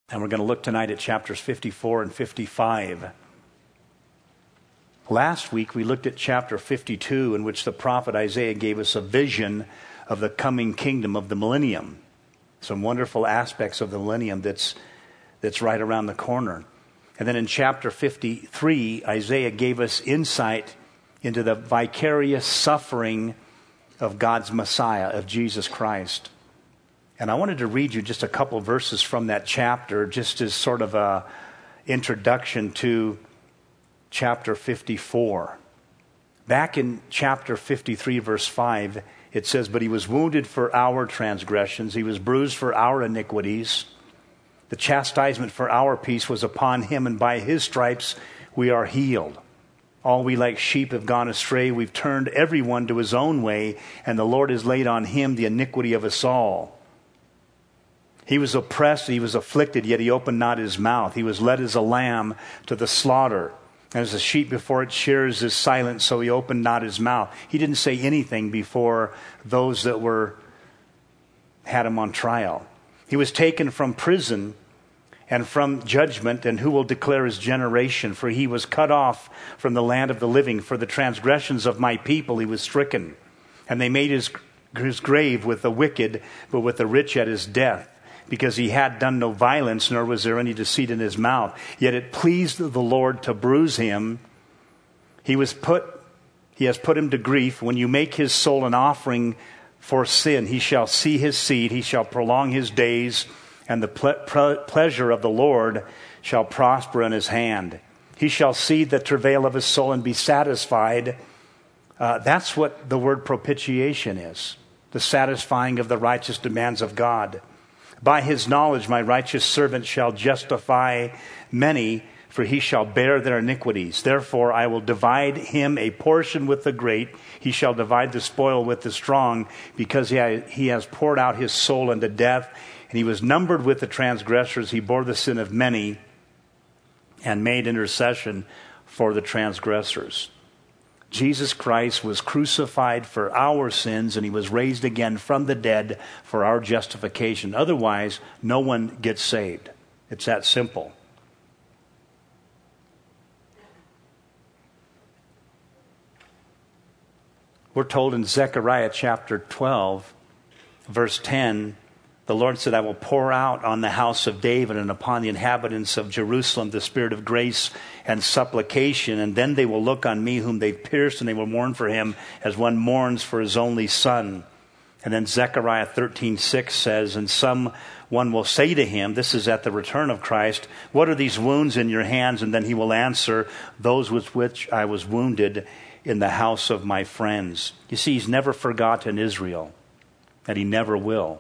And we're going to look tonight at chapters 54 and 55. Last week we looked at chapter 52, in which the prophet Isaiah gave us a vision of the coming kingdom of the millennium. Some wonderful aspects of the millennium that's right around the corner. And then in chapter 53, Isaiah gave us insight into the vicarious suffering of God's Messiah, of Jesus Christ. And I wanted to read you just a couple verses from that chapter, just as sort of an introduction to chapter 54. Back in chapter 53, verse 5, it says, "But he was wounded for our transgressions, he was bruised for our iniquities. The chastisement for our peace was upon him, and by his stripes we are healed. All we like sheep have gone astray, we've turned everyone to his own way, and the Lord has laid on him the iniquity of us all. He was oppressed, he was afflicted, yet he opened not his mouth. He was led as a lamb to the slaughter. As a sheep before its shearers is silent, so he opened not his mouth." He didn't say anything before those that had him on trial. "He was taken from prison and from judgment, and who will declare his generation? For he was cut off from the land of the living. For the transgressions of my people he was stricken. And they made his grave with the wicked, but with the rich at his death. Because he had done no violence, nor was there any deceit in his mouth. Yet it pleased the Lord to bruise him. He has put him to grief. When you make his soul an offering for sin, he shall see his seed, he shall prolong his days, and the pleasure of the Lord shall prosper in his hand. He shall see the travail of his soul and be satisfied." That's what the word propitiation is, the satisfying of the righteous demands of God. "By his knowledge my righteous servant shall justify many, for he shall bear their iniquities. Therefore I will divide him a portion with the great. He shall divide the spoil with the strong, because he has poured out his soul unto death, and he was numbered with the transgressors. He bore the sin of many and made intercession for the transgressors." Jesus Christ was crucified for our sins, and he was raised again from the dead for our justification. Otherwise, no one gets saved. It's that simple. We're told in Zechariah chapter 12, verse 10, the Lord said, "I will pour out on the house of David and upon the inhabitants of Jerusalem the spirit of grace and supplication, and then they will look on me whom they've pierced, and they will mourn for him as one mourns for his only son." And then Zechariah 13:6 says, "And someone will say to him," this is at the return of Christ, "What are these wounds in your hands?" And then he will answer, "Those with which I was wounded in the house of my friends." You see, he's never forgotten Israel, and he never will.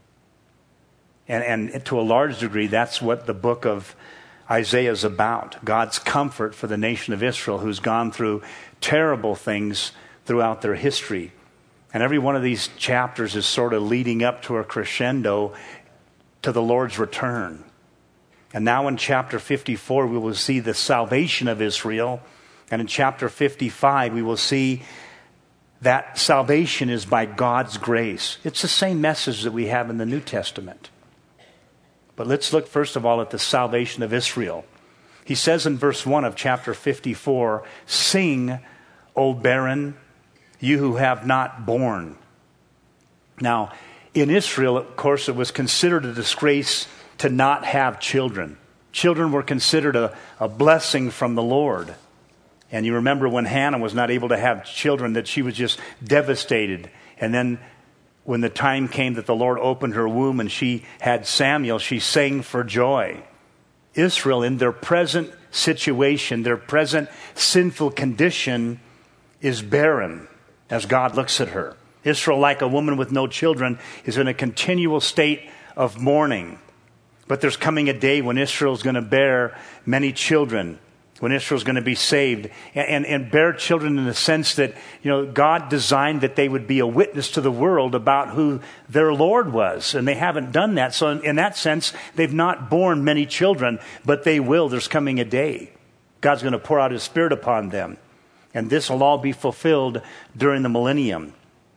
And to a large degree, that's what the book of Isaiah is about. God's comfort for the nation of Israel, who's gone through terrible things throughout their history. And every one of these chapters is sort of leading up to a crescendo to the Lord's return. And now in chapter 54, we will see the salvation of Israel. And in chapter 55, we will see that salvation is by God's grace. It's the same message that we have in the New Testament. But let's look first of all at the salvation of Israel. He says in verse 1 of chapter 54, "Sing, O barren, you who have not borne." Now, in Israel, of course, it was considered a disgrace to not have children. Children were considered a blessing from the Lord. And you remember when Hannah was not able to have children, that she was just devastated. And then when the time came that the Lord opened her womb and she had Samuel, she sang for joy. Israel, in their present situation, their present sinful condition, is barren as God looks at her. Israel, like a woman with no children, is in a continual state of mourning. But there's coming a day when Israel is going to bear many children, when Israel is going to be saved and bear children in the sense that, God designed that they would be a witness to the world about who their Lord was. And they haven't done that. So in that sense, they've not borne many children, but they will. There's coming a day. God's going to pour out his Spirit upon them. And this will all be fulfilled during the millennium.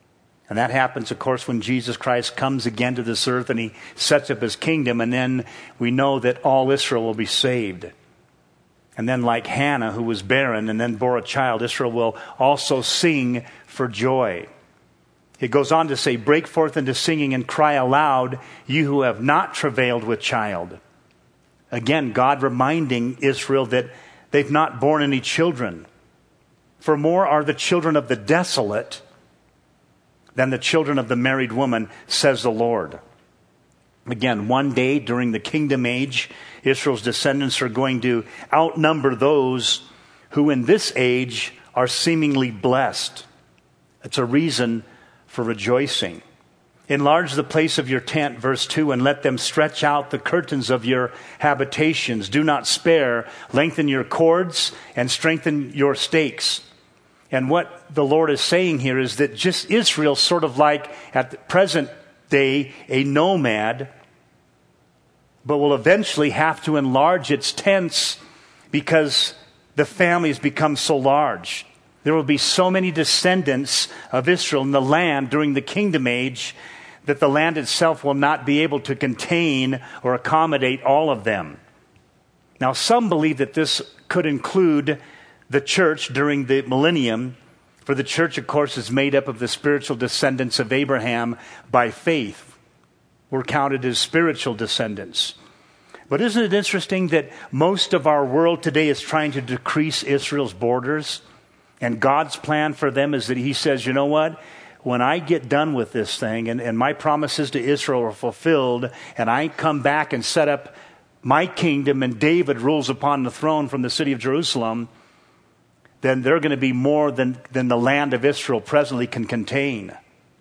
And that happens, of course, when Jesus Christ comes again to this earth and he sets up his kingdom. And then we know that all Israel will be saved. And then like Hannah, who was barren and then bore a child, Israel will also sing for joy. It goes on to say, break forth into singing and cry aloud, you who have not travailed with child. Again, God reminding Israel that they've not borne any children. For more are the children of the desolate than the children of the married woman, says the Lord. Again, one day during the kingdom age, Israel's descendants are going to outnumber those who in this age are seemingly blessed. It's a reason for rejoicing. Enlarge the place of your tent, verse 2, and let them stretch out the curtains of your habitations. Do not spare. Lengthen your cords and strengthen your stakes. And what the Lord is saying here is that just Israel, sort of like at the present day, a nomad, but will eventually have to enlarge its tents because the families become so large. There will be so many descendants of Israel in the land during the kingdom age that the land itself will not be able to contain or accommodate all of them. Now, some believe that this could include the church during the millennium, for the church, of course, is made up of the spiritual descendants of Abraham by faith. We're counted as spiritual descendants. But isn't it interesting that most of our world today is trying to decrease Israel's borders? And God's plan for them is that he says, you know what? When I get done with this thing and my promises to Israel are fulfilled and I come back and set up my kingdom and David rules upon the throne from the city of Jerusalem, then they're going to be more than the land of Israel presently can contain.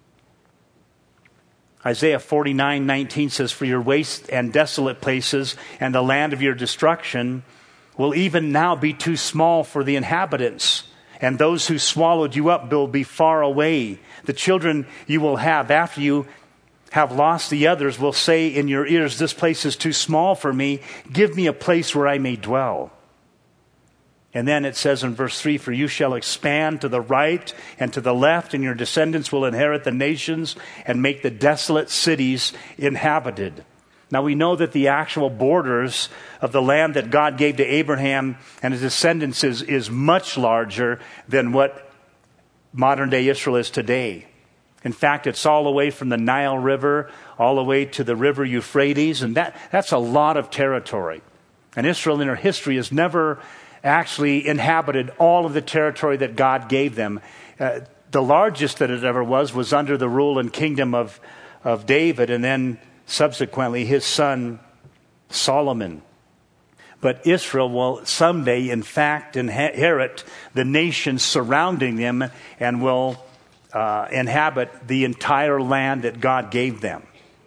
Isaiah 49:19 says, for your waste and desolate places and the land of your destruction will even now be too small for the inhabitants. And those who swallowed you up will be far away. The children you will have after you have lost the others will say in your ears, this place is too small for me. Give me a place where I may dwell. And then it says in verse 3, for you shall expand to the right and to the left, and your descendants will inherit the nations and make the desolate cities inhabited. Now we know that the actual borders of the land that God gave to Abraham and his descendants is much larger than what modern day Israel is today. In fact, it's all the way from the Nile River all the way to the river Euphrates, and that's a lot of territory. And Israel in her history has never actually inhabited all of the territory that God gave them. The largest that it ever was under the rule and kingdom of David, and then subsequently his son Solomon. But Israel will someday, in fact, inherit the nations surrounding them and will inhabit the entire land that God gave them.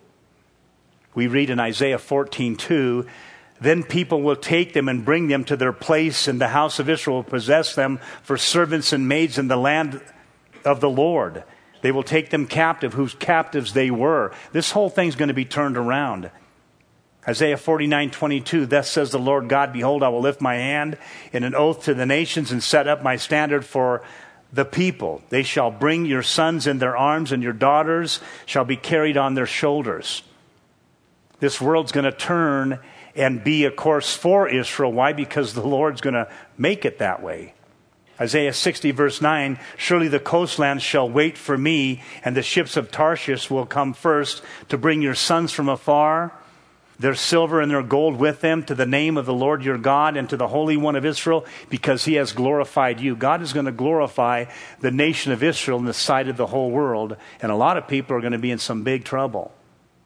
We read in Isaiah 14:2, then people will take them and bring them to their place, and the house of Israel will possess them for servants and maids in the land of the Lord. They will take them captive, whose captives they were. This whole thing's going to be turned around. Isaiah 49:22, thus says the Lord God, behold, I will lift my hand in an oath to the nations and set up my standard for the people. They shall bring your sons in their arms, and your daughters shall be carried on their shoulders. This world's going to turn and be a course for Israel. Why? Because the Lord's going to make it that way. Isaiah 60 verse 9, surely the coastlands shall wait for me, and the ships of Tarshish will come first to bring your sons from afar, their silver and their gold with them, to the name of the Lord your God and to the Holy One of Israel, because he has glorified you. God is going to glorify the nation of Israel in the sight of the whole world, and a lot of people are going to be in some big trouble.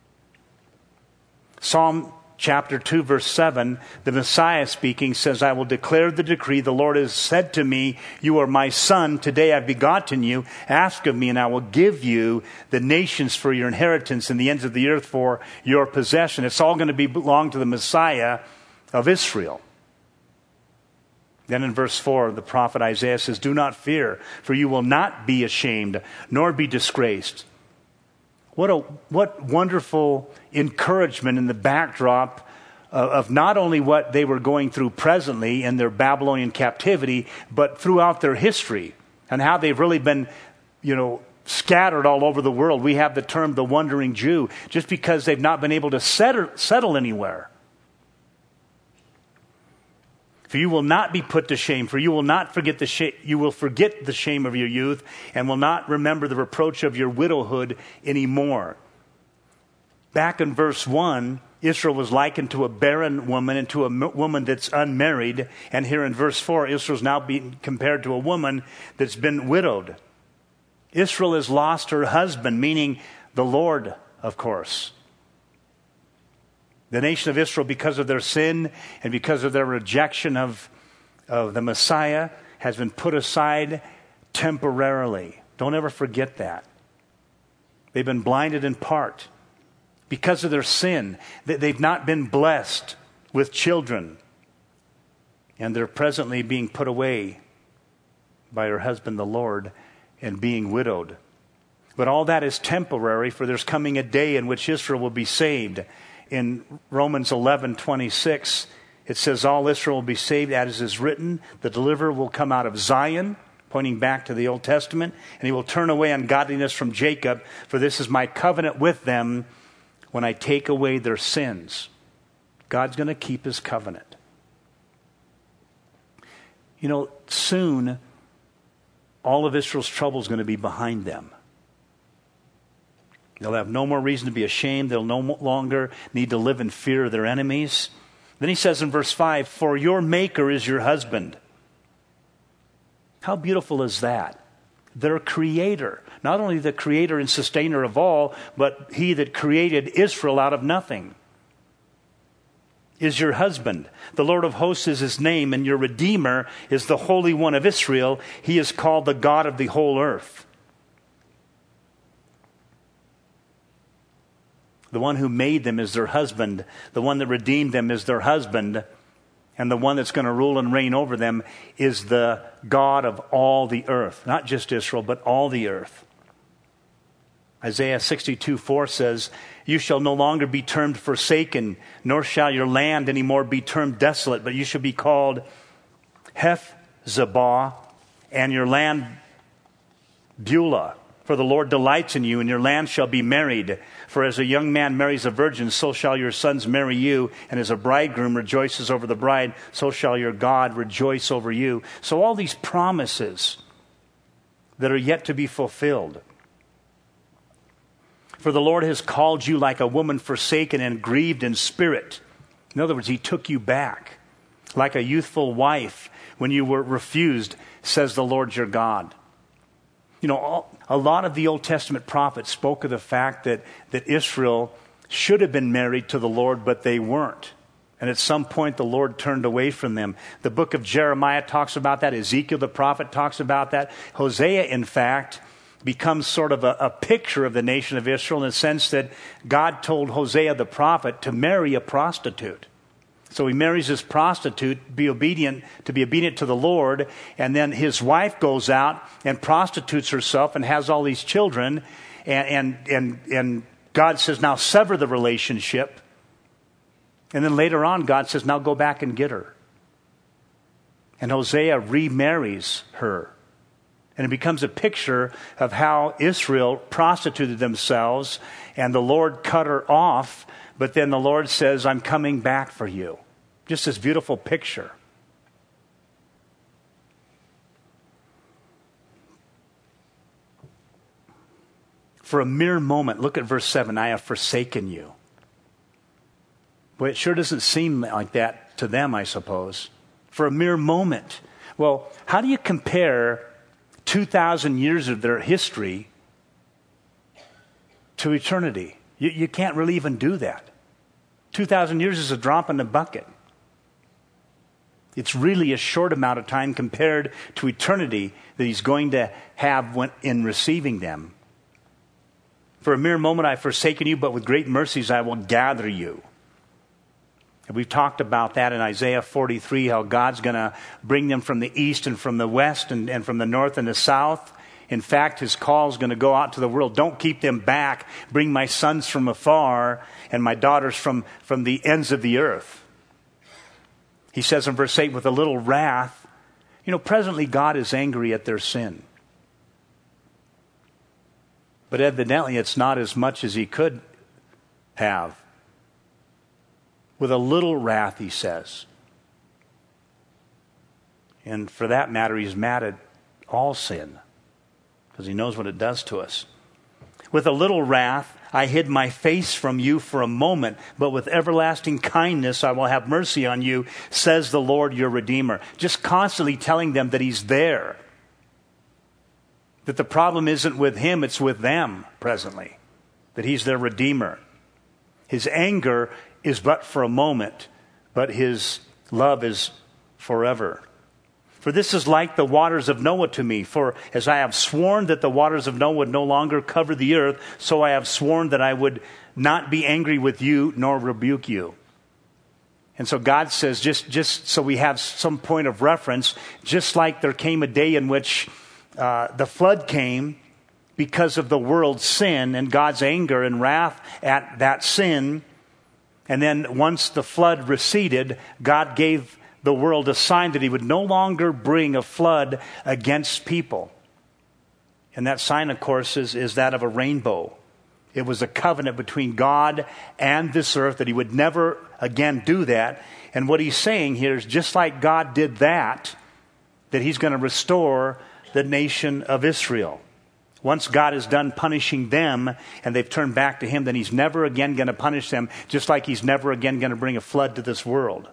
Psalm chapter 2, verse 7, the Messiah speaking says, I will declare the decree. The Lord has said to me, you are my son. Today I've begotten you. Ask of me, and I will give you the nations for your inheritance and the ends of the earth for your possession. It's all going to belong to the Messiah of Israel. Then in verse 4, the prophet Isaiah says, do not fear, for you will not be ashamed, nor be disgraced. What wonderful encouragement in the backdrop of not only what they were going through presently in their Babylonian captivity, but throughout their history, and how they've really been, scattered all over the world. We have the term the wandering Jew, just because they've not been able to settle anywhere. For you will not be put to shame, for you will not forget you will forget the shame of your youth, and will not remember the reproach of your widowhood anymore. Back in verse 1, Israel was likened to a barren woman and to a woman that's unmarried. And here in verse 4, Israel's now being compared to a woman that's been widowed. Israel has lost her husband, meaning the Lord, of course. The nation of Israel, because of their sin and because of their rejection of the Messiah, has been put aside temporarily. Don't ever forget that. They've been blinded in part. Because of their sin, they've not been blessed with children. And they're presently being put away by her husband, the Lord, and being widowed. But all that is temporary, for there's coming a day in which Israel will be saved. In Romans 11:26, it says, all Israel will be saved, as is written, the deliverer will come out of Zion, pointing back to the Old Testament, and he will turn away ungodliness from Jacob, for this is my covenant with them when I take away their sins. God's going to keep his covenant. You know, soon, all of Israel's trouble is going to be behind them. They'll have no more reason to be ashamed. They'll no longer need to live in fear of their enemies. Then he says in verse 5, for your maker is your husband. How beautiful is that? Their creator. Not only the creator and sustainer of all, but he that created Israel out of nothing is your husband. The Lord of hosts is his name, and your Redeemer is the Holy One of Israel. He is called the God of the whole earth. The one who made them is their husband. The one that redeemed them is their husband. And the one that's going to rule and reign over them is the God of all the earth. Not just Israel, but all the earth. Isaiah 62:4 says, you shall no longer be termed forsaken, nor shall your land anymore be termed desolate, but you shall be called Hephzibah, and your land Beulah. For the Lord delights in you, and your land shall be married. For as a young man marries a virgin, so shall your sons marry you. And as a bridegroom rejoices over the bride, so shall your God rejoice over you. So all these promises that are yet to be fulfilled. For the Lord has called you like a woman forsaken and grieved in spirit. In other words, he took you back. Like a youthful wife when you were refused, says the Lord your God. You know, a lot of the Old Testament prophets spoke of the fact that Israel should have been married to the Lord, but they weren't. And at some point, the Lord turned away from them. The book of Jeremiah talks about that. Ezekiel, the prophet, talks about that. Hosea, in fact, becomes sort of a picture of the nation of Israel in the sense that God told Hosea, the prophet, to marry a prostitute. So he marries this prostitute, to be obedient to the Lord, and then his wife goes out and prostitutes herself and has all these children, and God says, now sever the relationship. And then later on, God says, now go back and get her. And Hosea remarries her. And it becomes a picture of how Israel prostituted themselves, and the Lord cut her off. But then the Lord says, I'm coming back for you. Just this beautiful picture. For a mere moment, look at verse 7, I have forsaken you. Well, it sure doesn't seem like that to them, I suppose. For a mere moment. Well, how do you compare 2,000 years of their history to eternity? You can't really even do that. 2,000 years is a drop in the bucket. It's really a short amount of time compared to eternity that he's going to have in receiving them. For a mere moment I have forsaken you, but with great mercies I will gather you. And we've talked about that in Isaiah 43, how God's going to bring them from the east and from the west and from the north and the south. In fact, his call is going to go out to the world. Don't keep them back. Bring my sons from afar and my daughters from the ends of the earth. He says in verse 8, with a little wrath, presently God is angry at their sin. But evidently it's not as much as he could have. With a little wrath, he says. And for that matter, he's mad at all sin, because he knows what it does to us. With a little wrath, I hid my face from you for a moment, but with everlasting kindness I will have mercy on you, says the Lord your Redeemer. Just constantly telling them that he's there. That the problem isn't with him, it's with them presently. That he's their Redeemer. His anger is but for a moment, but his love is forever. For this is like the waters of Noah to me. For as I have sworn that the waters of Noah would no longer cover the earth, so I have sworn that I would not be angry with you nor rebuke you. And so God says, just so we have some point of reference, just like there came a day in which the flood came because of the world's sin and God's anger and wrath at that sin. And then once the flood receded, God gave the world a sign that he would no longer bring a flood against people. And that sign, of course, is that of a rainbow. It was a covenant between God and this earth that he would never again do that. And what he's saying here is just like God did that he's going to restore the nation of Israel. Once God is done punishing them and they've turned back to him, then he's never again going to punish them, just like he's never again going to bring a flood to this world.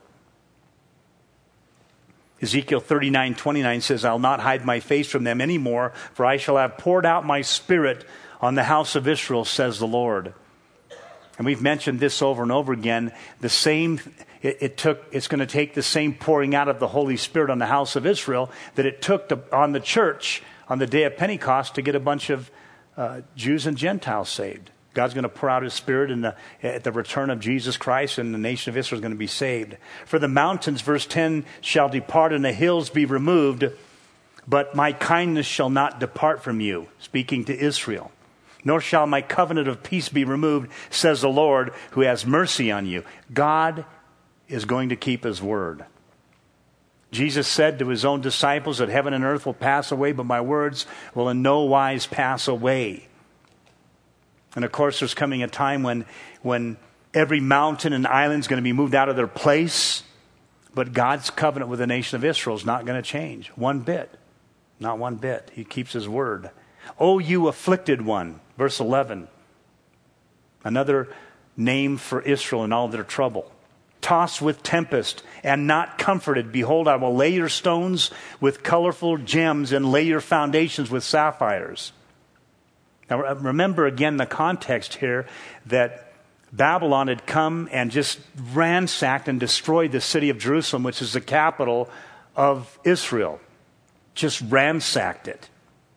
Ezekiel 39:29 says, I'll not hide my face from them anymore, for I shall have poured out my spirit on the house of Israel, says the Lord. And we've mentioned this over and over again. It's going to take the same pouring out of the Holy Spirit on the house of Israel that it took on the church on the day of Pentecost to get a bunch of Jews and Gentiles saved. God's going to pour out his Spirit at the return of Jesus Christ, and the nation of Israel is going to be saved. For the mountains, verse 10, shall depart and the hills be removed, but my kindness shall not depart from you, speaking to Israel. Nor shall my covenant of peace be removed, says the Lord, who has mercy on you. God is going to keep his word. Jesus said to his own disciples that heaven and earth will pass away, but my words will in no wise pass away. And of course, there's coming a time when every mountain and island is going to be moved out of their place. But God's covenant with the nation of Israel is not going to change one bit. Not one bit. He keeps his word. O you afflicted one, verse 11. Another name for Israel in all their trouble. Tossed with tempest and not comforted. Behold, I will lay your stones with colorful gems and lay your foundations with sapphires. Now remember again the context here that Babylon had come and just ransacked and destroyed the city of Jerusalem, which is the capital of Israel. Just ransacked it.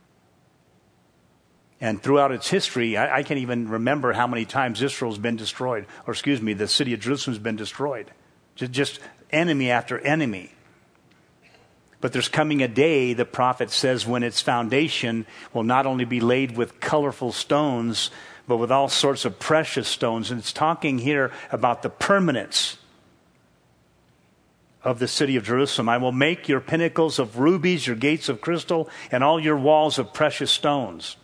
And throughout its history, I can't even remember how many times Israel's been destroyed. The city of Jerusalem's been destroyed. Just enemy after enemy. But there's coming a day, the prophet says, when its foundation will not only be laid with colorful stones, but with all sorts of precious stones. And it's talking here about the permanence of the city of Jerusalem. I will make your pinnacles of rubies, your gates of crystal, and all your walls of precious stones.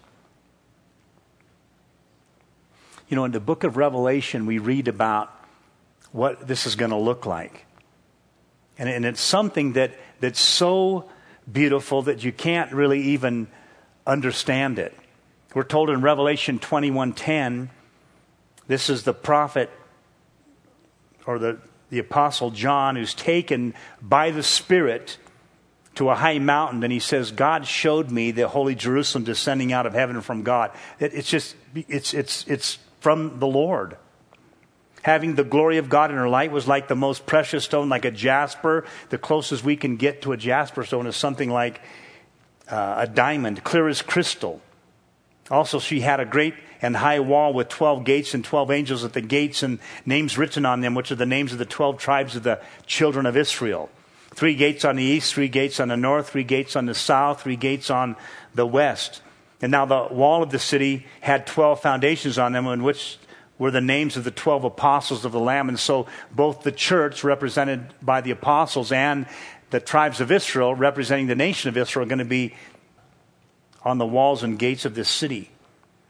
You know, in the book of Revelation, we read about what this is going to look like. And it's something that's so beautiful that you can't really even understand it. We're told in Revelation 21:10, this is the prophet or the apostle John who's taken by the Spirit to a high mountain, and he says, God showed me the holy Jerusalem descending out of heaven from God. It's from the Lord. Having the glory of God in her light, was like the most precious stone, like a jasper. The closest we can get to a jasper stone is something like a diamond, clear as crystal. Also, she had a great and high wall with 12 gates and 12 angels at the gates and names written on them, which are the names of the 12 tribes of the children of Israel. 3 gates on the east, 3 gates on the north, 3 gates on the south, 3 gates on the west. And now the wall of the city had 12 foundations on them, in which were the names of the 12 apostles of the Lamb. And so both the church, represented by the apostles, and the tribes of Israel, representing the nation of Israel, are going to be on the walls and gates of this city.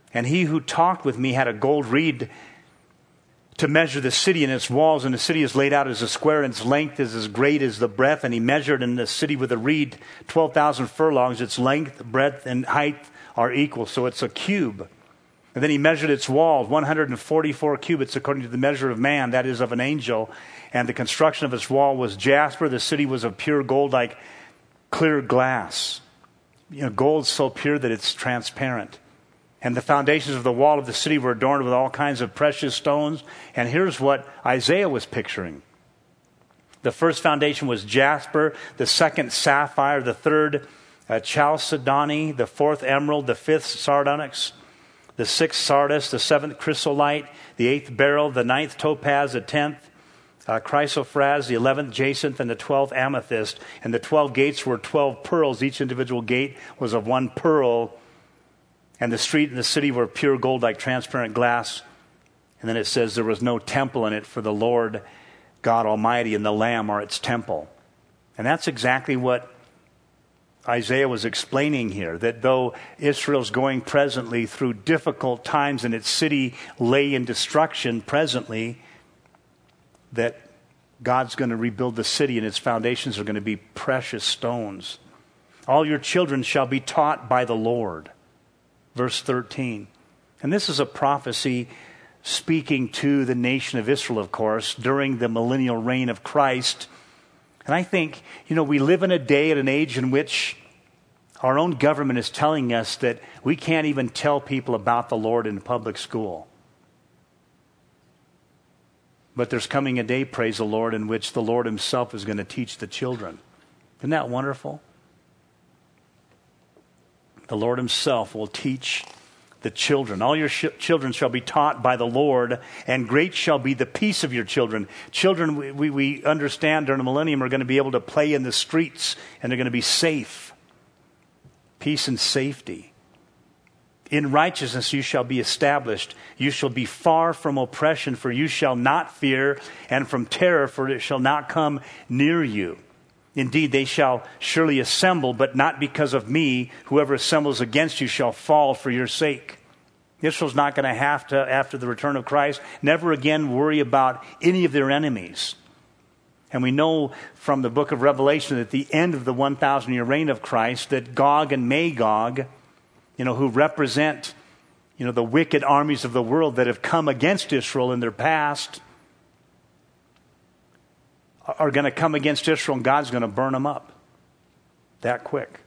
And he who talked with me had a gold reed to measure the city and its walls, and the city is laid out as a square, and its length is as great as the breadth. And he measured in the city with a reed 12,000 furlongs. Its length, breadth, and height are equal, so it's a cube. And then he measured its walls, 144 cubits according to the measure of man, that is of an angel. And the construction of its wall was jasper. The city was of pure gold, like clear glass. Gold so pure that it's transparent. And the foundations of the wall of the city were adorned with all kinds of precious stones. And here's what Isaiah was picturing. The first foundation was jasper, the second sapphire, the third chalcedony, the fourth emerald, the fifth sardonyx, the sixth sardis, the seventh chrysolite, the eighth beryl, the ninth topaz, the 10th chrysoprase, the 11th jacinth, and the 12th amethyst. And the 12 gates were 12 pearls. Each individual gate was of one pearl. And the street and the city were pure gold like transparent glass. And then it says there was no temple in it, for the Lord God Almighty and the Lamb are its temple. And that's exactly what Isaiah was explaining here, that though Israel's going presently through difficult times and its city lay in destruction presently, that God's going to rebuild the city and its foundations are going to be precious stones. All your children shall be taught by the Lord. Verse 13. And this is a prophecy speaking to the nation of Israel, of course, during the millennial reign of Christ. And I think, we live in a day and an age in which our own government is telling us that we can't even tell people about the Lord in public school. But there's coming a day, praise the Lord, in which the Lord himself is going to teach the children. Isn't that wonderful? The Lord himself will teach the children. All your children shall be taught by the Lord, and great shall be the peace of your children. Children, we understand during the millennium are going to be able to play in the streets, and they're going to be safe. Peace and safety. In righteousness you shall be established. You shall be far from oppression, for you shall not fear, and from terror, for it shall not come near you. Indeed, they shall surely assemble, but not because of me. Whoever assembles against you shall fall for your sake. Israel's not going to have to, after the return of Christ, never again worry about any of their enemies. And we know from the book of Revelation that at the end of the 1,000-year reign of Christ, that Gog and Magog, who represent, the wicked armies of the world that have come against Israel in their past, are going to come against Israel, and God's going to burn them up that quick.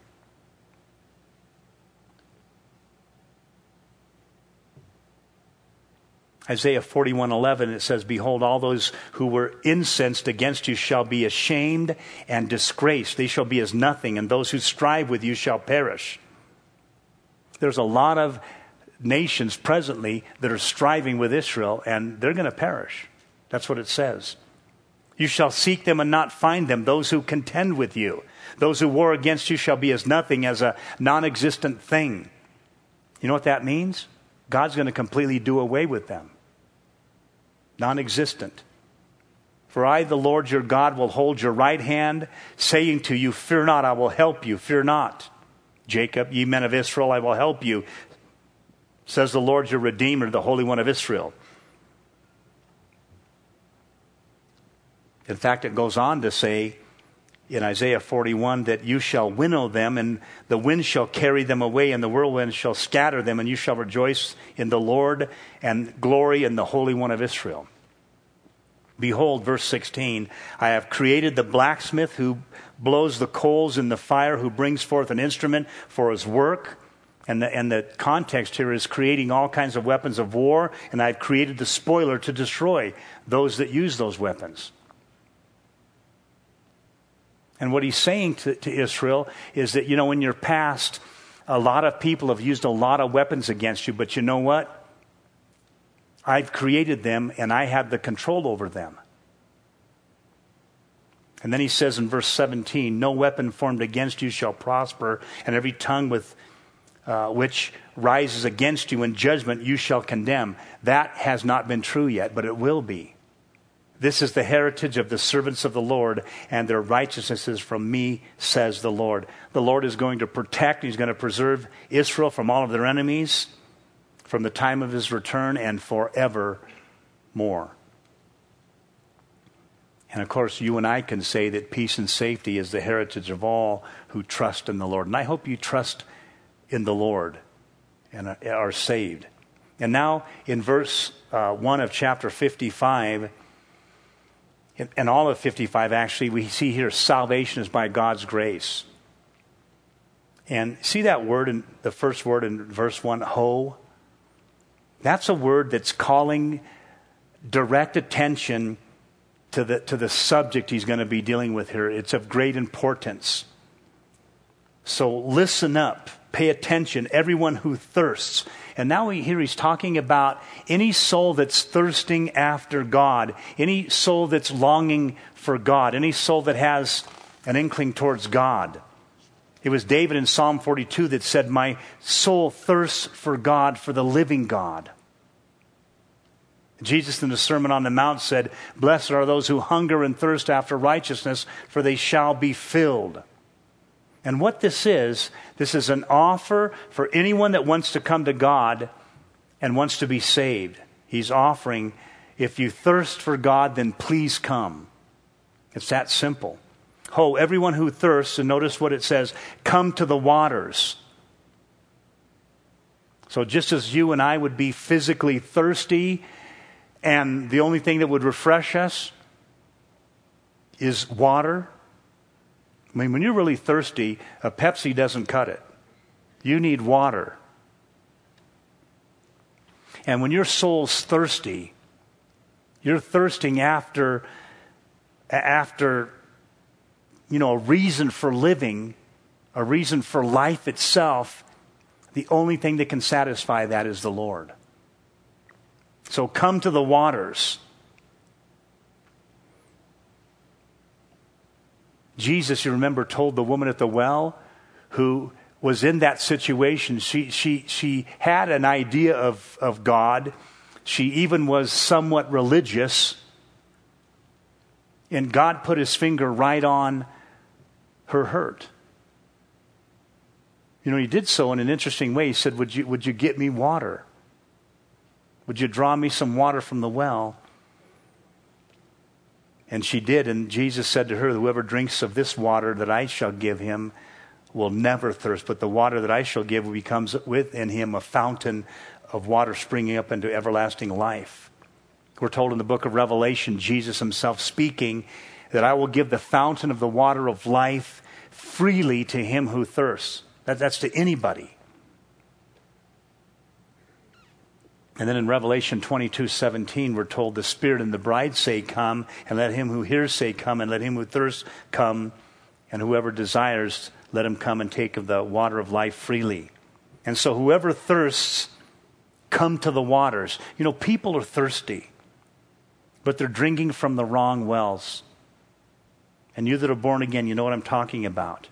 Isaiah 41:11, it says, behold, all those who were incensed against you shall be ashamed and disgraced. They shall be as nothing, and those who strive with you shall perish. There's a lot of nations presently that are striving with Israel, and they're going to perish. That's what it says. You shall seek them and not find them, those who contend with you. Those who war against you shall be as nothing, as a non-existent thing. You know what that means? God's going to completely do away with them. Non-existent. For I, the Lord your God, will hold your right hand, saying to you, fear not, I will help you. Fear not. Jacob, ye men of Israel, I will help you, says the Lord your Redeemer, the Holy One of Israel. In fact, it goes on to say in Isaiah 41 that you shall winnow them, and the wind shall carry them away, and the whirlwind shall scatter them, and you shall rejoice in the Lord and glory in the Holy One of Israel. Behold, verse 16, I have created the blacksmith who blows the coals in the fire, who brings forth an instrument for his work. And the context here is creating all kinds of weapons of war, and I've created the spoiler to destroy those that use those weapons. And what he's saying to Israel is that, in your past, a lot of people have used a lot of weapons against you, but you know what? I've created them, and I have the control over them. And then he says in verse 17, no weapon formed against you shall prosper, and every tongue which rises against you in judgment you shall condemn. That has not been true yet, but it will be. This is the heritage of the servants of the Lord, and their righteousness is from me, says the Lord. The Lord is going to protect, he's going to preserve Israel from all of their enemies, from the time of his return and forevermore. And of course, you and I can say that peace and safety is the heritage of all who trust in the Lord. And I hope you trust in the Lord and are saved. And now in verse 1 of chapter 55, and all of 55 actually, we see here salvation is by God's grace. And see that word, in the first word in verse 1, ho? That's a word that's calling direct attention to the subject he's going to be dealing with here. It's of great importance. So listen up, pay attention, everyone who thirsts. And now here he's talking about any soul that's thirsting after God, any soul that's longing for God, any soul that has an inkling towards God. It was David in Psalm 42 that said, my soul thirsts for God, for the living God. Jesus in the Sermon on the Mount said, blessed are those who hunger and thirst after righteousness, for they shall be filled. And what this is an offer for anyone that wants to come to God and wants to be saved. He's offering, if you thirst for God, then please come. It's that simple. Ho, everyone who thirsts, and notice what it says, come to the waters. So just as you and I would be physically thirsty, and the only thing that would refresh us is water. I mean, when you're really thirsty, a Pepsi doesn't cut it. You need water. And when your soul's thirsty, you're thirsting after a reason for living, a reason for life itself. The only thing that can satisfy that is the Lord. So come to the waters. Jesus, you remember, told the woman at the well who was in that situation. She had an idea of God. She even was somewhat religious. And God put his finger right on her hurt. You know, he did so in an interesting way. He said, would you get me water? Would you draw me some water from the well? And she did, and Jesus said to her, whoever drinks of this water that I shall give him will never thirst, but the water that I shall give becomes within him a fountain of water springing up into everlasting life. We're told in the book of Revelation, Jesus himself speaking, that I will give the fountain of the water of life freely to him who thirsts. That's to anybody. And then in Revelation 22:17, we're told the Spirit and the bride say, come, and let him who hears say, come, and let him who thirsts come, and whoever desires, let him come and take of the water of life freely. And so whoever thirsts, come to the waters. You know, people are thirsty, but they're drinking from the wrong wells. And you that are born again, you know what I'm talking about.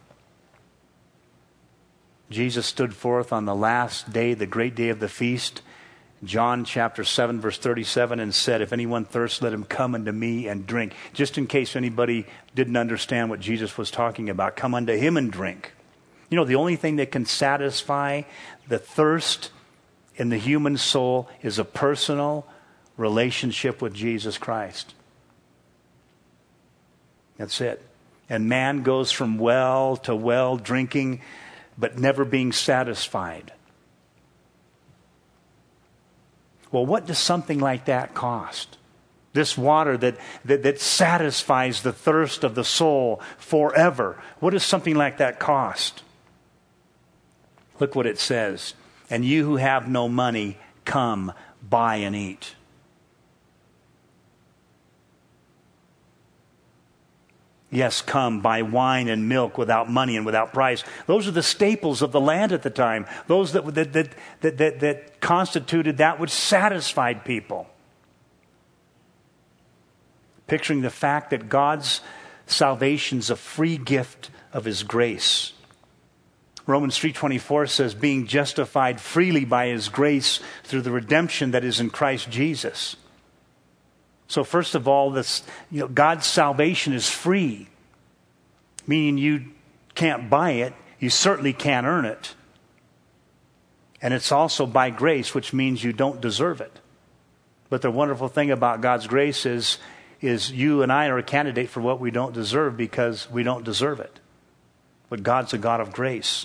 Jesus stood forth on the last day, the great day of the feast, John chapter 7, verse 37, and said, if anyone thirsts, let him come unto me and drink. Just in case anybody didn't understand what Jesus was talking about, come unto him and drink. You know, the only thing that can satisfy the thirst in the human soul is a personal relationship with Jesus Christ. That's it. And man goes from well to well drinking, but never being satisfied. Well, what does something like that cost? This water that satisfies the thirst of the soul forever. What does something like that cost? Look what it says. And you who have no money, come, buy and eat. Yes, come, buy wine and milk without money and without price. Those are the staples of the land at the time. Those that constituted that which satisfied people. Picturing the fact that God's salvation is a free gift of his grace. Romans 3:24 says, being justified freely by his grace through the redemption that is in Christ Jesus. So first of all, God's salvation is free, meaning you can't buy it. You certainly can't earn it. And it's also by grace, which means you don't deserve it. But the wonderful thing about God's grace is you and I are a candidate for what we don't deserve because we don't deserve it. But God's a God of grace.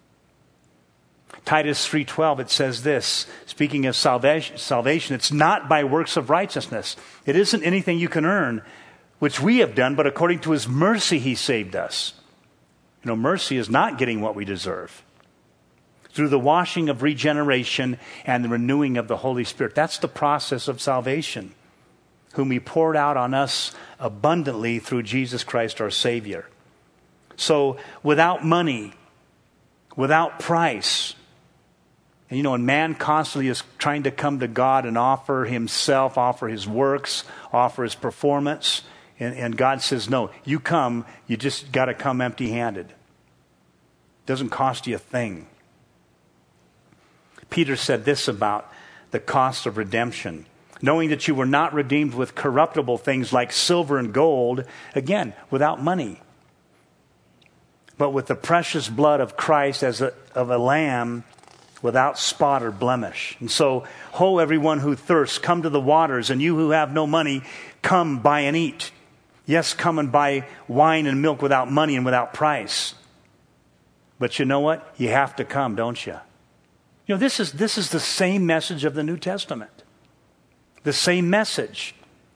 Titus 3:12, it says this, speaking of salvation, it's not by works of righteousness. It isn't anything you can earn, which we have done, but according to his mercy he saved us. You know, mercy is not getting what we deserve. Through the washing of regeneration and the renewing of the Holy Spirit. That's the process of salvation, whom he poured out on us abundantly through Jesus Christ our Savior. So without money, without price, and you know, and man constantly is trying to come to God and offer himself, offer his works, offer his performance. And God says, no, you come, you just got to come empty-handed. It doesn't cost you a thing. Peter said this about the cost of redemption. Knowing that you were not redeemed with corruptible things like silver and gold, again, without money, but with the precious blood of Christ of a lamb without spot or blemish. And so, ho, everyone who thirsts, come to the waters, and you who have no money, come buy and eat. Yes, come and buy wine and milk without money and without price. But you know what? You have to come, don't you? You know, this is the same message of the New Testament. The same message.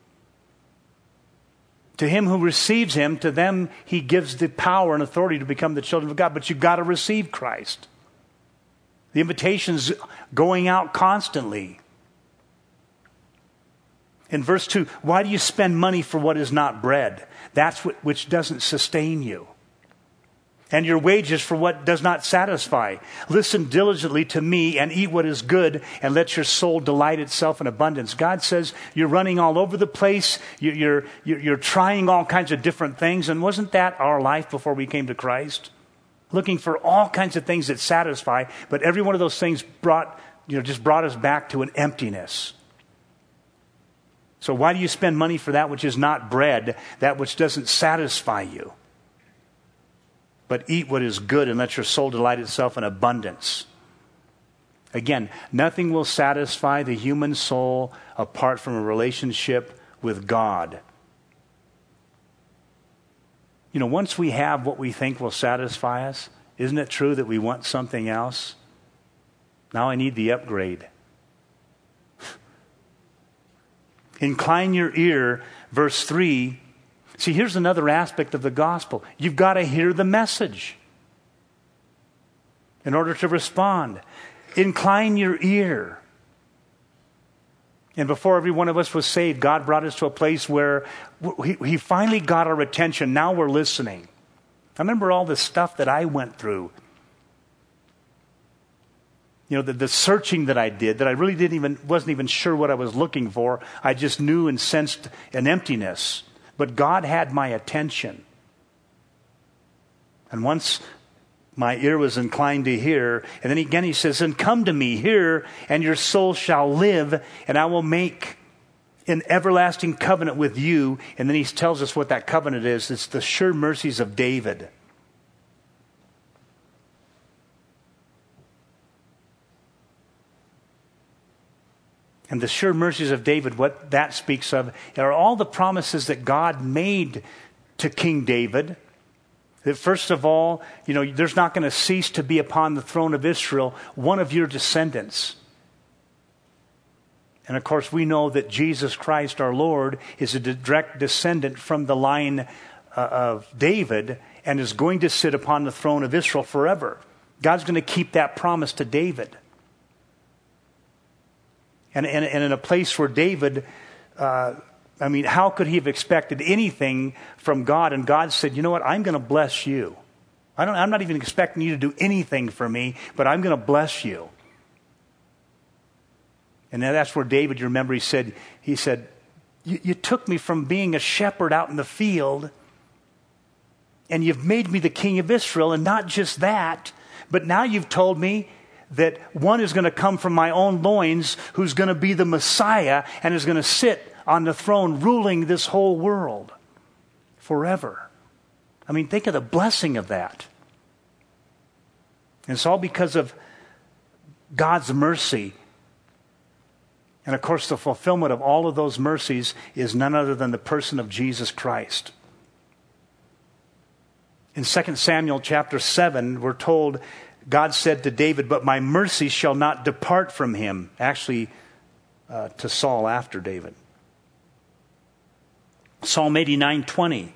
To him who receives him, to them he gives the power and authority to become the children of God. But you've got to receive Christ. The invitation's going out constantly. In verse 2, why do you spend money for what is not bread? That's which doesn't sustain you. And your wages for what does not satisfy. Listen diligently to me and eat what is good, and let your soul delight itself in abundance. God says you're running all over the place. You're trying all kinds of different things. And wasn't that our life before we came to Christ? Looking for all kinds of things that satisfy, but every one of those things just brought us back to an emptiness. So why do you spend money for that which is not bread, that which doesn't satisfy you? But eat what is good and let your soul delight itself in abundance. Again, nothing will satisfy the human soul apart from a relationship with God. You know, once we have what we think will satisfy us, isn't it true that we want something else? Now I need the upgrade. Incline your ear, verse 3. See, here's another aspect of the gospel. You've got to hear the message in order to respond. Incline your ear. And before every one of us was saved, God brought us to a place where He finally got our attention. Now we're listening. I remember all the stuff that I went through. You know, the searching that I did, that I really wasn't even sure what I was looking for. I just knew and sensed an emptiness. But God had my attention. And once my ear was inclined to hear, and then again he says, and come to me, hear, and your soul shall live, and I will make an everlasting covenant with you. And then he tells us what that covenant is. It's the sure mercies of David. And the sure mercies of David, what that speaks of, are all the promises that God made to King David. That first of all, you know, there's not going to cease to be upon the throne of Israel one of your descendants. And of course, we know that Jesus Christ, our Lord, is a direct descendant from the line of David and is going to sit upon the throne of Israel forever. God's going to keep that promise to David. And in a place where David, how could he have expected anything from God? And God said, you know what, I'm going to bless you. I'm not even expecting you to do anything for me, but I'm going to bless you. And that's where David, you remember, he said, you took me from being a shepherd out in the field, and you've made me the king of Israel, and not just that, but now you've told me that one is going to come from my own loins who's going to be the Messiah and is going to sit on the throne ruling this whole world forever. I mean, think of the blessing of that. And it's all because of God's mercy. And of course, the fulfillment of all of those mercies is none other than the person of Jesus Christ. In 2 Samuel chapter 7, we're told, God said to David, "But my mercy shall not depart from him." Actually, to Saul after David. Psalm 89:20,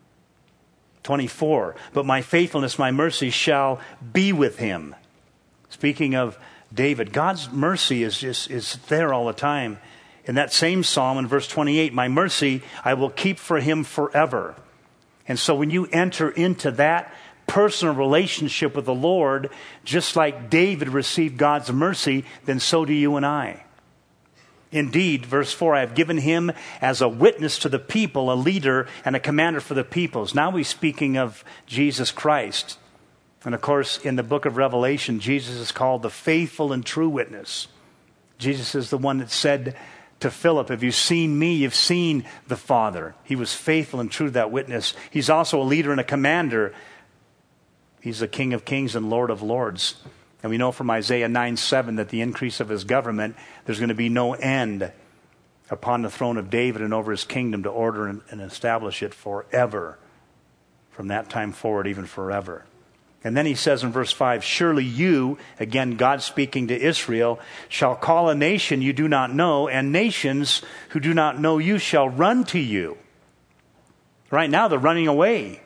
24. "But my faithfulness, my mercy shall be with him." Speaking of David, God's mercy is there all the time. In that same psalm, in verse 28, "My mercy I will keep for him forever." And so when you enter into that personal relationship with the Lord, just like David received God's mercy, then so do you and I. Indeed, verse 4, "I have given him as a witness to the people, a leader and a commander for the peoples." Now he's speaking of Jesus Christ. And of course, in the book of Revelation, Jesus is called the faithful and true witness. Jesus is the one that said to Philip, "Have you seen me? You've seen the Father." He was faithful and true to that witness. He's also a leader and a commander. He's the King of Kings and Lord of Lords. And we know from Isaiah 9:7 that the increase of his government, there's going to be no end upon the throne of David and over his kingdom to order and establish it forever. From that time forward, even forever. And then he says in verse 5, "Surely you," again God speaking to Israel, "shall call a nation you do not know, and nations who do not know you shall run to you." Right now they're running away.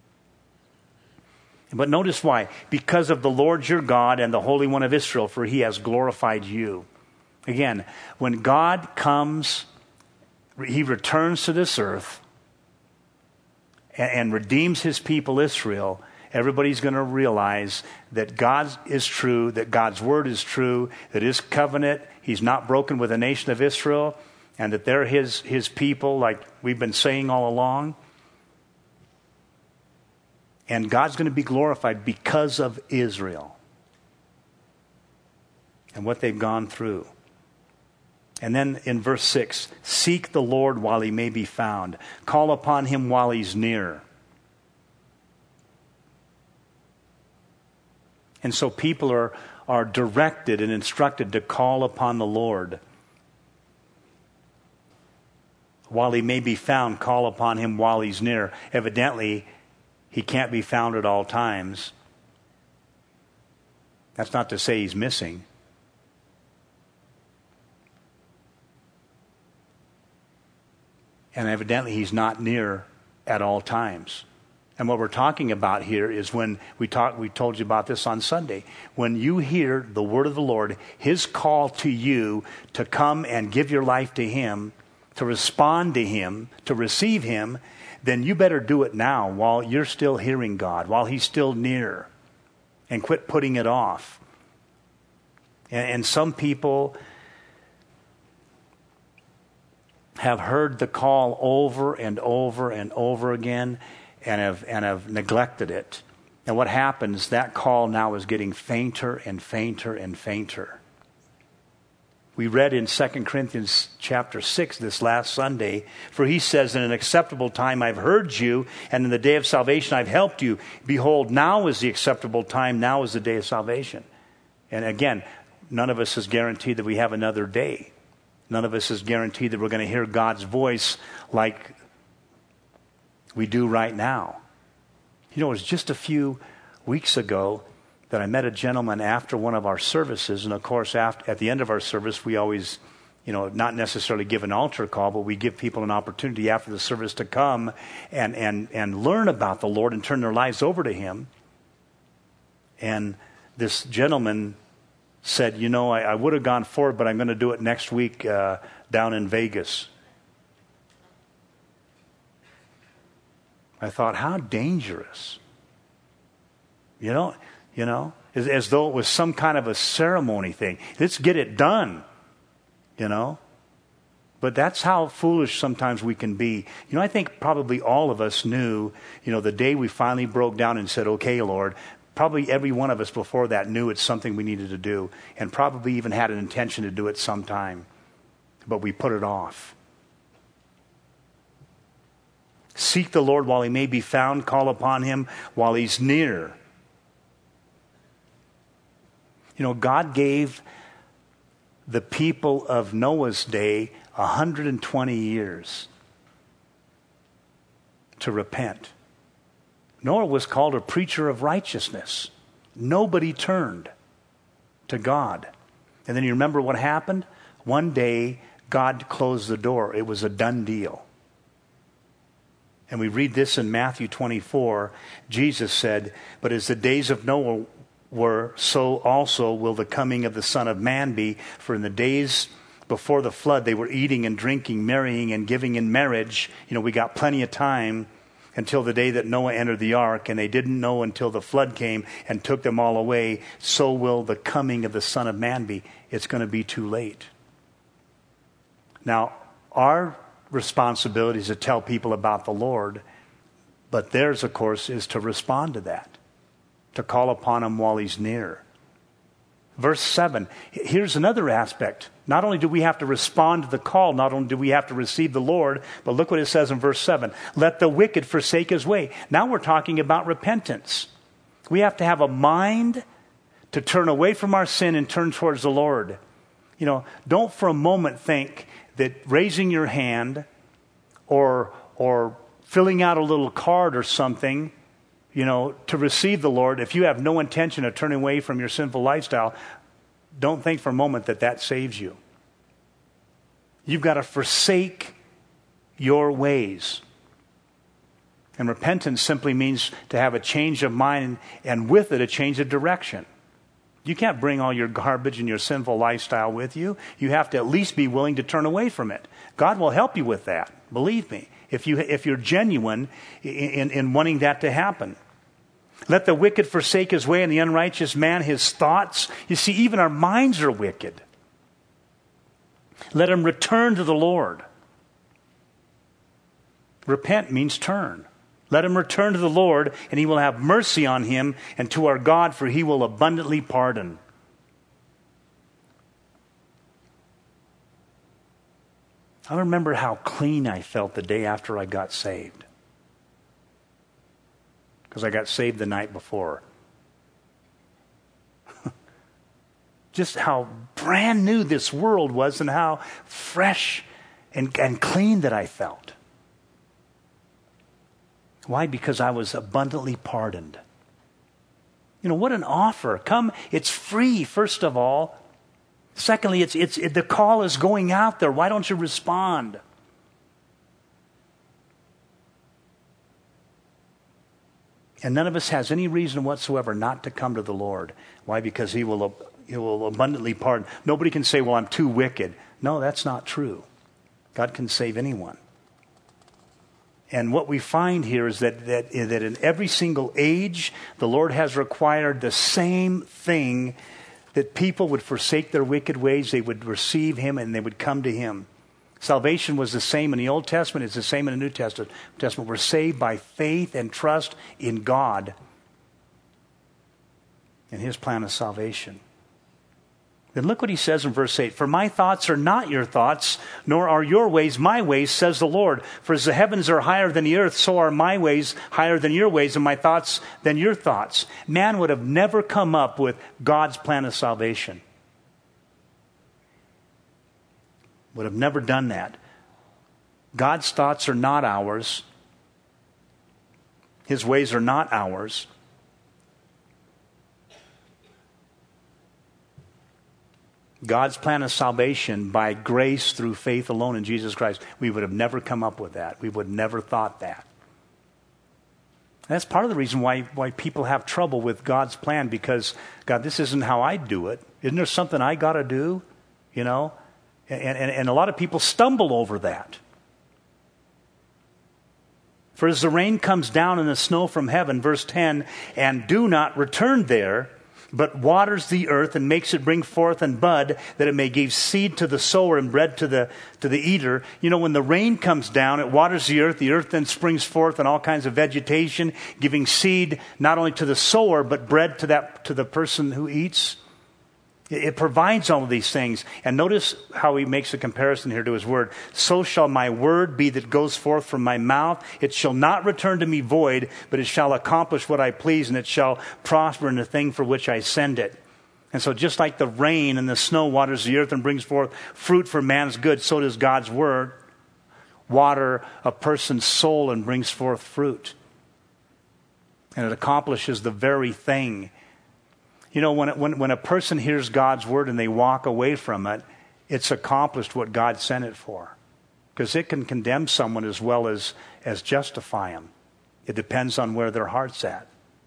But notice why. "Because of the Lord your God and the Holy One of Israel, for he has glorified you." Again, when God comes, he returns to this earth and redeems his people Israel, everybody's going to realize that God is true, that God's word is true, that his covenant, he's not broken with the nation of Israel, and that they're his people, like we've been saying all along. And God's going to be glorified because of Israel and what they've gone through. And then in verse 6, "Seek the Lord while he may be found. Call upon him while he's near." And so people are directed and instructed to call upon the Lord. While he may be found, call upon him while he's near. Evidently, he can't be found at all times. That's not to say he's missing. And evidently he's not near at all times. And what we're talking about here is when we told you about this on Sunday. When you hear the word of the Lord, his call to you to come and give your life to him, to respond to him, to receive him, then you better do it now while you're still hearing God, while he's still near, and quit putting it off. And some people have heard the call over and over and over again and have neglected it. And what happens, that call now is getting fainter and fainter and fainter. We read in 2 Corinthians chapter 6 this last Sunday, "For he says, in an acceptable time I've heard you, and in the day of salvation I've helped you. Behold, now is the acceptable time, now is the day of salvation." And again, none of us is guaranteed that we have another day. None of us is guaranteed that we're going to hear God's voice like we do right now. You know, it was just a few weeks ago that I met a gentleman after one of our services. And of course, at the end of our service, we always, not necessarily give an altar call, but we give people an opportunity after the service to come and learn about the Lord and turn their lives over to him. And this gentleman said, I would have gone forward, but I'm going to do it next week down in Vegas. I thought, how dangerous. As though it was some kind of a ceremony thing. Let's get it done, But that's how foolish sometimes we can be. I think probably all of us knew, the day we finally broke down and said, "Okay, Lord," probably every one of us before that knew it's something we needed to do and probably even had an intention to do it sometime. But we put it off. Seek the Lord while he may be found. Call upon him while he's near. You know, God gave the people of Noah's day 120 years to repent. Noah was called a preacher of righteousness. Nobody turned to God. And then you remember what happened? One day, God closed the door. It was a done deal. And we read this in Matthew 24. Jesus said, "But as the days of Noah were, so also will the coming of the Son of Man be. For in the days before the flood, they were eating and drinking, marrying and giving in marriage." You know, we got plenty of time until the day that Noah entered the ark, and they didn't know until the flood came and took them all away. So will the coming of the Son of Man be. It's going to be too late. Now, our responsibility is to tell people about the Lord, but theirs, of course, is to respond to that, to call upon him while he's near. Verse 7, here's another aspect. Not only do we have to respond to the call, not only do we have to receive the Lord, but look what it says in verse 7. Let the wicked forsake his way. Now we're talking about repentance. We have to have a mind to turn away from our sin and turn towards the Lord. You know, don't for a moment think that raising your hand or filling out a little card or something, you know, to receive the Lord, if you have no intention of turning away from your sinful lifestyle, don't think for a moment that that saves you. You've got to forsake your ways. And repentance simply means to have a change of mind, and with it a change of direction. You can't bring all your garbage and your sinful lifestyle with you. You have to at least be willing to turn away from it. God will help you with that. Believe me, if you're genuine in wanting that to happen. Let the wicked forsake his way and the unrighteous man his thoughts. You see, even our minds are wicked. Let him return to the Lord. Repent means turn. Let him return to the Lord, and he will have mercy on him, and to our God, for he will abundantly pardon. I remember how clean I felt the day after I got saved. Because I got saved the night before. Just how brand new this world was and how fresh and clean that I felt. Why? Because I was abundantly pardoned. You know, what an offer. Come, it's free, first of all. Secondly, the call is going out there. Why don't you respond? And none of us has any reason whatsoever not to come to the Lord. Why? Because he will abundantly pardon. Nobody can say, well, I'm too wicked. No, that's not true. God can save anyone. And what we find here is that in every single age, the Lord has required the same thing, that people would forsake their wicked ways, they would receive him, and they would come to him. Salvation was the same in the Old Testament, it's the same in the New Testament. We're saved by faith and trust in God and his plan of salvation. Then look what he says in verse 8. For my thoughts are not your thoughts, nor are your ways my ways, says the Lord. For as the heavens are higher than the earth, so are my ways higher than your ways, and my thoughts than your thoughts. Man would have never come up with God's plan of salvation. Would have never done that. God's thoughts are not ours. His ways are not ours. God's plan of salvation by grace through faith alone in Jesus Christ. We would have never come up with that. We would never thought that. That's part of the reason why people have trouble with God's plan, because, God, this isn't how I do it. Isn't there something I got to do? You know? And a lot of people stumble over that. For as the rain comes down and the snow from heaven, verse 10, and do not return there, but waters the earth and makes it bring forth and bud, that it may give seed to the sower and bread to the eater. You know, when the rain comes down, it waters the earth then springs forth and all kinds of vegetation, giving seed not only to the sower, but bread to the person who eats. It provides all of these things. And notice how he makes a comparison here to his word. So shall my word be that goes forth from my mouth. It shall not return to me void, but it shall accomplish what I please, and it shall prosper in the thing for which I send it. And so just like the rain and the snow waters the earth and brings forth fruit for man's good, so does God's word water a person's soul and brings forth fruit. And it accomplishes the very thing. You know, when a person hears God's word and they walk away from it, it's accomplished what God sent it for. Because it can condemn someone as well as justify them. It depends on where their heart's at.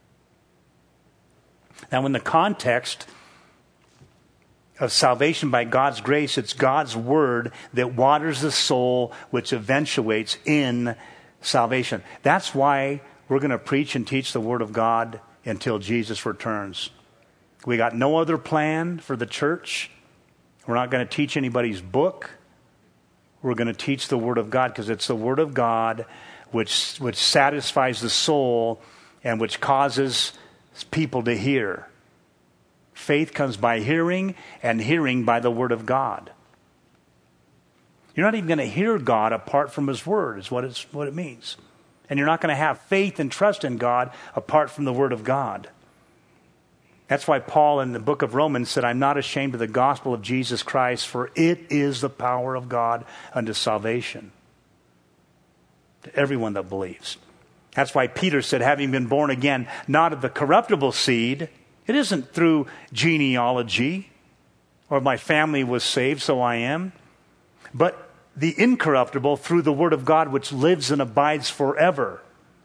Now, in the context of salvation by God's grace, it's God's word that waters the soul, which eventuates in salvation. That's why we're going to preach and teach the word of God until Jesus returns. We got no other plan for the church. We're not going to teach anybody's book. We're going to teach the word of God, because it's the word of God which satisfies the soul and which causes people to hear. Faith comes by hearing, and hearing by the word of God. You're not even going to hear God apart from his word, is what it means. And you're not going to have faith and trust in God apart from the word of God. That's why Paul in the book of Romans said, I'm not ashamed of the gospel of Jesus Christ, for it is the power of God unto salvation to everyone that believes. That's why Peter said, having been born again, not of the corruptible seed. It isn't through genealogy or my family was saved, so I am. But the incorruptible through the word of God, which lives and abides forever.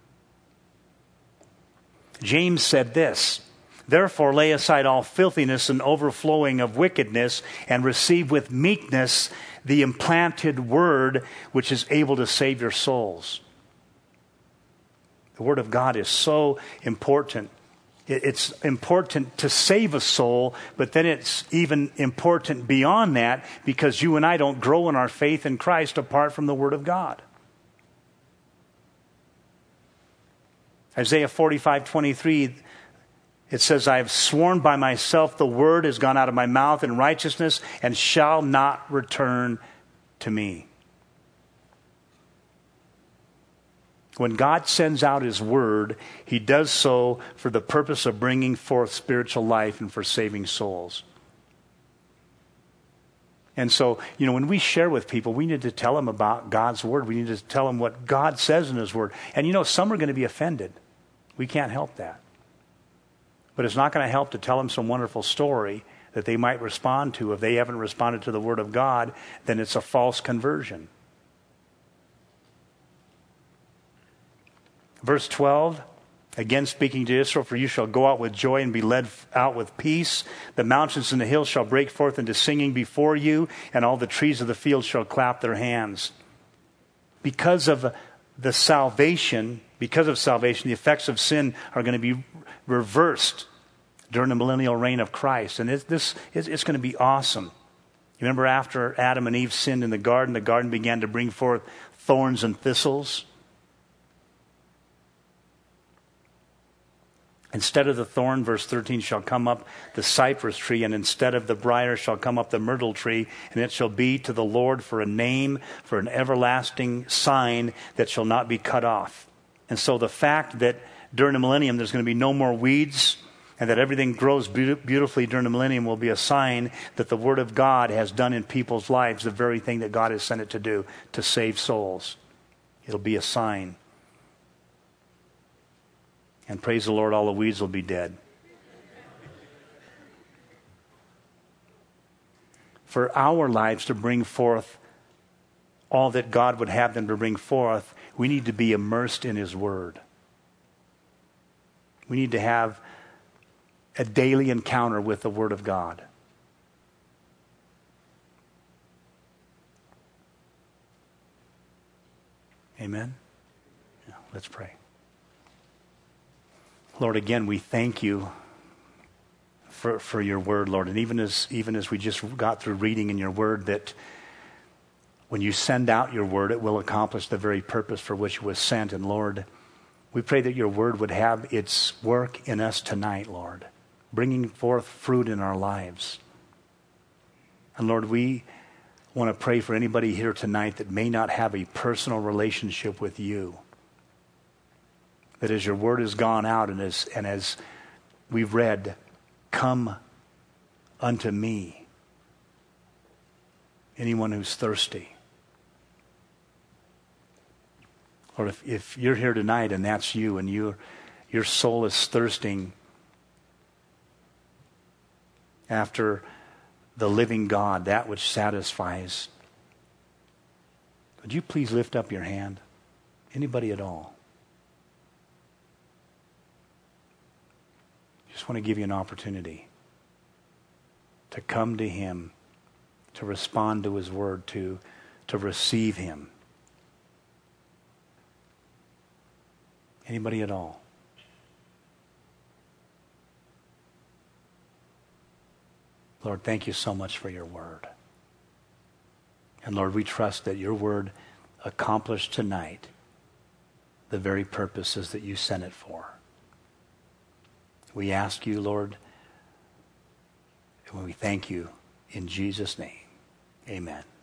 James said this, therefore lay aside all filthiness and overflowing of wickedness, and receive with meekness the implanted word, which is able to save your souls. The word of God is so important. It's important to save a soul, but then it's even important beyond that, because you and I don't grow in our faith in Christ apart from the word of God. Isaiah 45:23, it says, I have sworn by myself, the word has gone out of my mouth in righteousness and shall not return to me. When God sends out his word, he does so for the purpose of bringing forth spiritual life and for saving souls. And so, when we share with people, we need to tell them about God's word. We need to tell them what God says in his word. And some are going to be offended. We can't help that. But it's not going to help to tell them some wonderful story that they might respond to. If they haven't responded to the word of God, then it's a false conversion. Verse 12, again speaking to Israel, for you shall go out with joy and be led out with peace. The mountains and the hills shall break forth into singing before you, and all the trees of the field shall clap their hands. Because of salvation, the effects of sin are going to be reversed during the millennial reign of Christ. And it's going to be awesome. You remember after Adam and Eve sinned in the garden began to bring forth thorns and thistles. Instead of the thorn, verse 13, shall come up the cypress tree, and instead of the briar shall come up the myrtle tree, and it shall be to the Lord for a name, for an everlasting sign that shall not be cut off. And so the fact that during the millennium there's going to be no more weeds, and that everything grows beautifully during the millennium will be a sign that the Word of God has done in people's lives the very thing that God has sent it to do, to save souls. It'll be a sign. And praise the Lord, all the weeds will be dead. For our lives to bring forth all that God would have them to bring forth, we need to be immersed in his word. We need to have a daily encounter with the word of God. Amen? Yeah, let's pray. Lord, again, we thank you for your word, Lord. And even as we just got through reading in your word, that when you send out your word, it will accomplish the very purpose for which it was sent. And Lord, we pray that your word would have its work in us tonight, Lord, bringing forth fruit in our lives. And Lord, we want to pray for anybody here tonight that may not have a personal relationship with you. That as your word has gone out and as we've read, come unto me. Anyone who's thirsty. Or if you're here tonight and that's you, and your soul is thirsting after the living God, that which satisfies, would you please lift up your hand? Anybody at all? Just want to give you an opportunity to come to Him, to respond to His word, to receive Him. Anybody at all? Lord, thank you so much for your word. And Lord, we trust that your word accomplished tonight the very purposes that you sent it for. We ask you, Lord, and we thank you in Jesus' name. Amen.